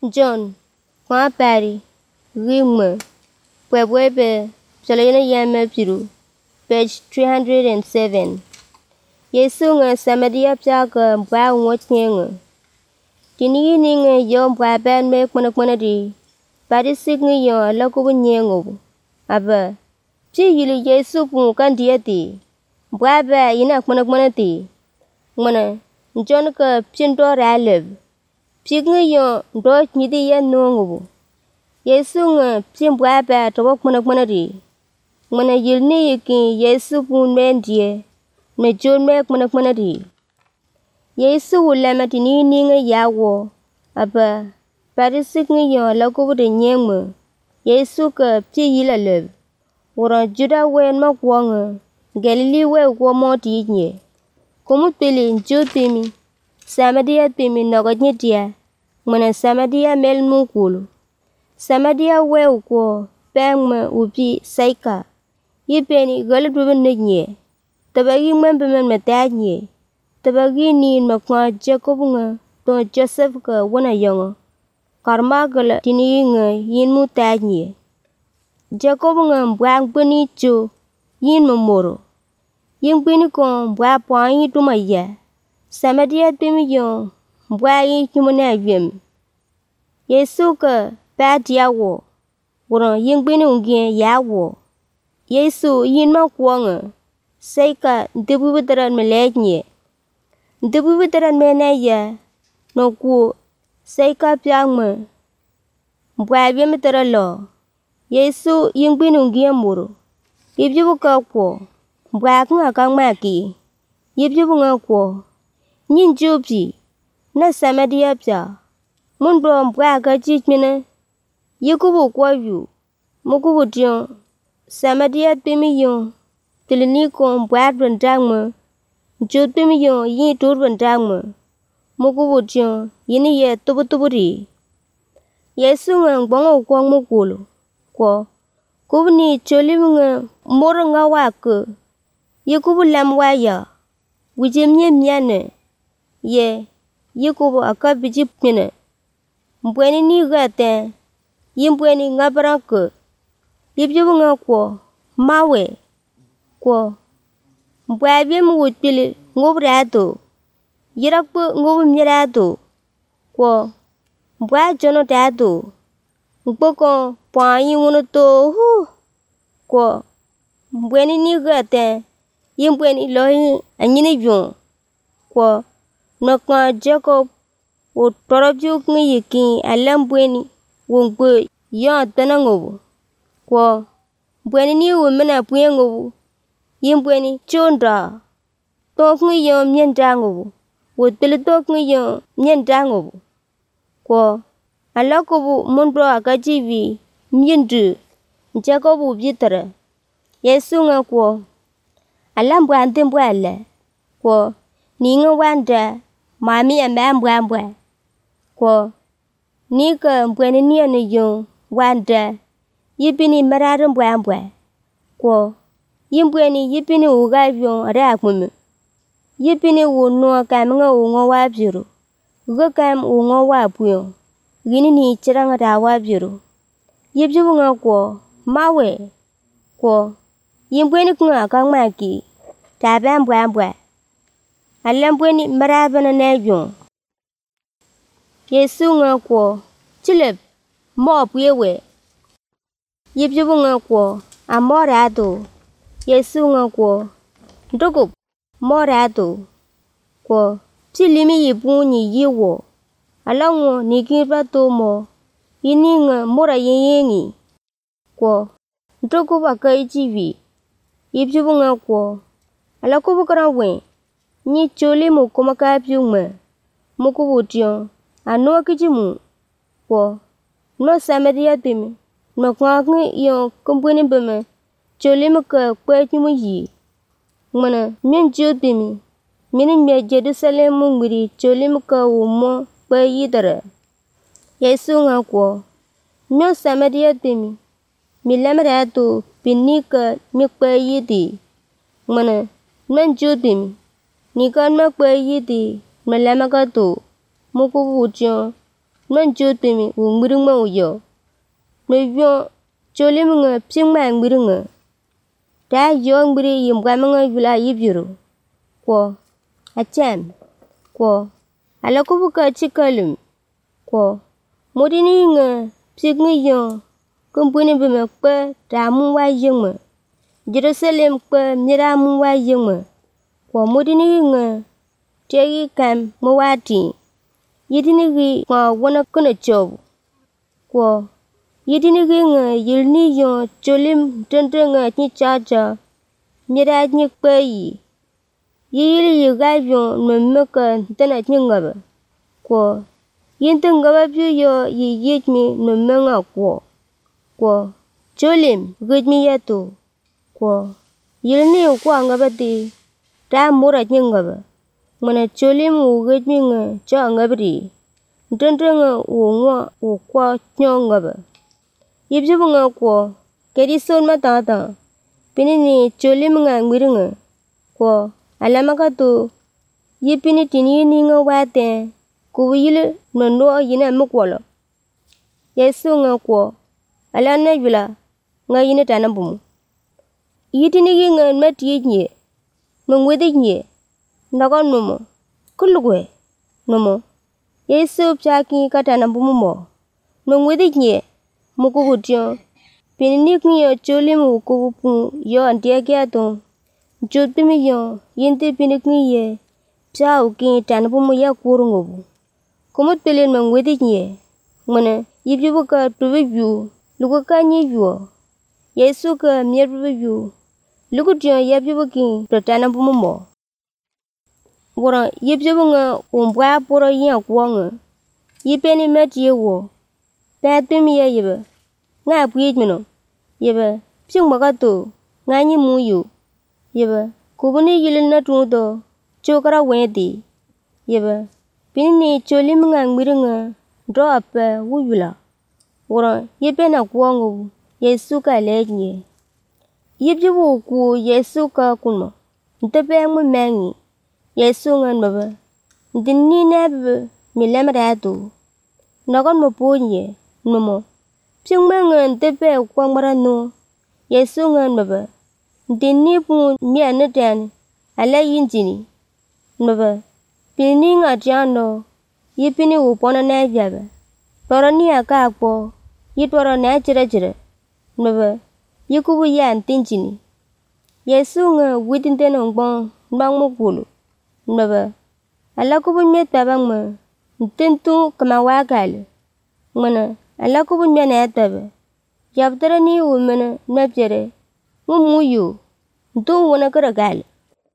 John, kwa pari, rimwe, pwebwebe, chalayana yame piru, page 307. Yesu nga samadia pyaga mbwa ngotnyenga. Tini ninga yo mbwa ban me kwana di, pari signi yo alakubu nyengo. Aba, pi yili Yesu pu kandia di, mbwa ba ina kwana di. Mana, John ka pindo ralib. Pigni yo ndo nyidi ya nongo. Yesu nga pimbwa ba tawa kwana di. Mana yilni yiki Yesu pu mendie. Me John me kwana di. Yesu ulama tini ninga yawo. Aba, parisikni yo lakubu de nyengme. Yesu ka pi yila lib. Wara juda wen ma kwanga. Galili we kwa moti nye. Kumu pili njut pimi. Samadia pimi nogot nyetia. Mana Samadia mel mukulu. Samadia we ukwo. Pengme upi saika. Yipeni galibubin nye. Tabagi membemen matanye. Tabagi ni makwa Jacob nga. To Joseph ka wana yonga. Karma gala tini nga yin mutanye. Jacob nga mbwang bini cho. Yin mamoro. Yin bini ko mbwa pwanyi tumaya. Samadia pimi yon. Mbwa yin kumana yem. Yesu ka pati yawo. Wara yin bini ungien yawo. Yesu yin makwanga. Saika ntibu bitaran meleknye. Ntibu bitaran menaya. No ku saika pyangma. Mbwa yem bitara lo. Yesu yin bini ungien muro. Yibjibu ka kwa. Mbwa nga kang maki. Yibjibu nga kwa. Nyin jupi. Na Samadia pya. Munbro mbwa ka chichmina. Yikubu kwa yu. Mukubu tiong. Samadia pimi yon. Tilini ko mbwa rundangma. Njut pimi yon yin tur rundangma. Mukubu tiong. Yini ye tubu-tuburi. Yesu nga mbongo kwa mukulu. Kwa. Kubni cholimu nga moro nga waka. Yikubu lamwaya. Wijimye myane. Ye. Yikubu akabijip mina. Mbweni ni gata. Yimbweni nga baranka. Yibjibu nga kwa. Mawe. Kwa. Mbwabi mwutpili ngubrado. Yirakbu ngubu mirado. Kwa. Mbwa jono dado. Mboko pwanyi wunoto hu. Kwa. Mbweni ni gata. Yimbweni lohi anyini yon. Kwa. Nakwa Jacob. O torobjuk nga yiki alambweni. Wongwe yon tanangobu. Kwa. Mbweni ni wumina puyengobu. Yimbweni chonda. Tok nga yon myendangobu. Wotpili tok nga yon myendangobu. Kwa. Alakobu munbro akajivi. Myendu. Jacobu bitara. Yesu nga kwa. Alambwa mbwa ala. Kwa. Ni nga wanda. Mami ya mbwa. Kwa. Nika mbweni ni ane yon. Wanda. Yipini marara mbwa. Kwa. Yimbweni yipini ugavyon rakmumu. Yipini unua kam nga unga wabiru. Uga kam unga wabuyon. Gini ni chiranga da wabiru. Yipjibu nga kwa. Mawe. Kwa. Yimbweni kunga kang maki. Taba mbwa. Alambweni marabana na yon. Yesu nga kwa. Chilip. Mop yewe. Yibjibu nga kwa. Amorado. Yesu nga kwa. Ndugup. Morado. Kwa. Chilimi yibu ni yiwo. Alango nikipa tomo. Yini nga mora yenyengi. Kwa. Ndugup akaijivi. Yibjibu nga kwa. Alakubu karanwe. Ni choli mukumakapiungma. Mukubu tiong. Anua kijimu. Kwa. No Samadia pimi. Makwangi yon kumbweni bime. Choli muka kwa chimu yi. Mana mien jut pimi. Mini mia Jerusalem mungiri choli muka umo kwa yidara. Yesu nga kwa. No Samadia pimi. Milamratu pinika mikwa yidi. Mana mien jut pimi. Nikan makwa yidi. Malamakato. Mukubu tiong. non jotimi u miringa u yo no yo cholimnga pingma miringa da yo mbiri yimgamanga yula yibiru ko acham ko alakubuka chikalim ko modini nga pigni yo kumpuni bima kwa damu wa yingma Jerusalem kwa miramu wa yingma ko modini nga tegi kam mawati yidini gi kwa wana kuna chobu ko yidini gi nga yilni yo cholim tendrenga ni chacha mira ni kwa yi yili yiga yo mmeka tana nyingaba ko yintin gaba biyo yiyitmi mmenga ko cholim gidmi yato ko yilni kwa ngabati da mura nyingaba mana cholim gidmi nga cha ngabri tendrenga ngwa kwa nyongaba yibjibu nga ko kedi son matata pinini cholim nga miringa ko alamakato yipini tinini nga wate kuwile nono yina mukwala yesu nga ko alana yula nga yina tanambumu yitini nga matiyinye mungwedinye ndaka nomo kulugwe nomo yesu pchaki katanambumu mo mungwedinye mukubutyo pinini kiyo cholimu kubupu yo antiakiato jotimi yo yinte pinikiye pchau ki tanambumu ya kurungubu kumut pelin mangwedinye mana yibjubuka tubibu lukuka nyibyo yesu ka mierbibu lukutyo yabjubuki tanambumu mo wora yibjubunga umbwa poro yin kwanga yipeni matiye wo patimi ya yiba nga pwijmino yiba pingmakato nga nyi muyu yiba kubuni yilin na tuto chokara wedi yiba pinini cholim nga miringa dro apa wuyula wora yipena kwanga yesu ka lejnye yibjubu ku yesu ka kunmo ntepe mu mengi yesu nga nbaba ndinni nabe milamrato nagon mo ponye nomo pingmanga ntepe kwangmara no yesu nga nbaba ndinni pu mianatan ala yinjini nbaba pinni nga tiano yipini upona na byaba torani aka akpo yitwara na chira nbaba yikubu ya ntinjini yesu nga witinte ngbong mbangmo kulu nbaba alakubu metabangma ntintu kama wakale mana alakubu mena ataba yabtarani wumena mapjere mumuyu ntu wona karagal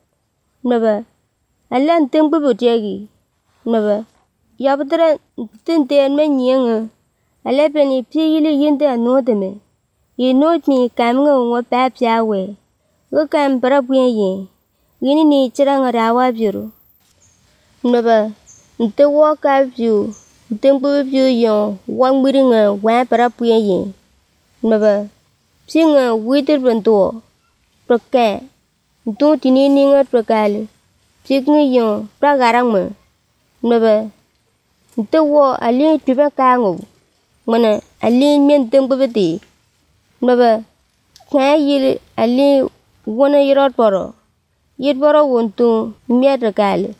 nbaba alla ntembu botegi nbaba yabtara tinte menyenga alla peni piyili yinde anodeme yinotmi kamnga ngwa papyawe gakam barabwenye yini ni chiranga rawa biru nbaba nte woka view ntembu view yo wangmiringa wa barabwenye nbaba singa witir bento proke ntu tinini nga prokale pigni yo pragarangma nbaba nte wo ali tuba kango mana ali men tembu beti nbaba kayil ali wona yirot boro yitboro wontu miadakale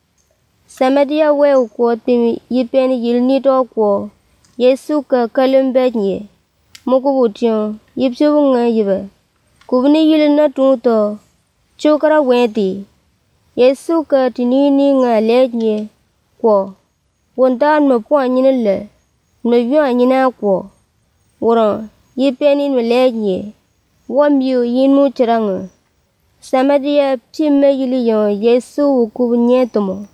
samadia we ko timi yipen yilni to ko yesu ka kalembenye mukubutyo yipchubunga yiba kubni yilna tuto chokara wedi yesu ka tinini nga lenye ko wontan mo poanyinle no yo anyina ko woro yipeni no lenye wamyu yinu chiranga samadia pimme yili yo yesu kubunye tomo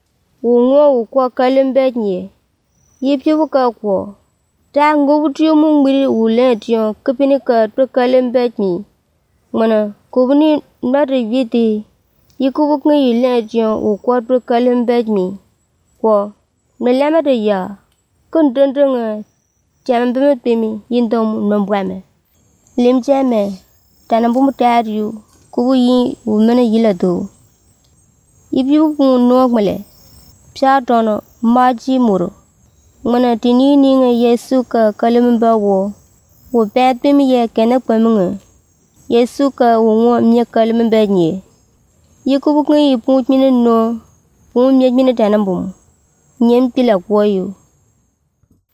wongo ko kalembenye yipchubuka ko tango butyo mungiri uletyo kapini ka to kalembenye mana kubuni nare viti yikubuknga yiletyo ukwa to kalembenye ko melamade ya kundendanga jambe pemi yindom nombwame limjame tanambum tariu kubu yi umene yilado ibyu ku nokmale pya dono maji muro Mana tini ni nga Yesu ka kalim ba wo pet pim ye kena pamnga. Yesu ka wo mye kalim ba nye. Yiku ngi put mine no, pun mye mine tanambum. Nyem pila kwa yu.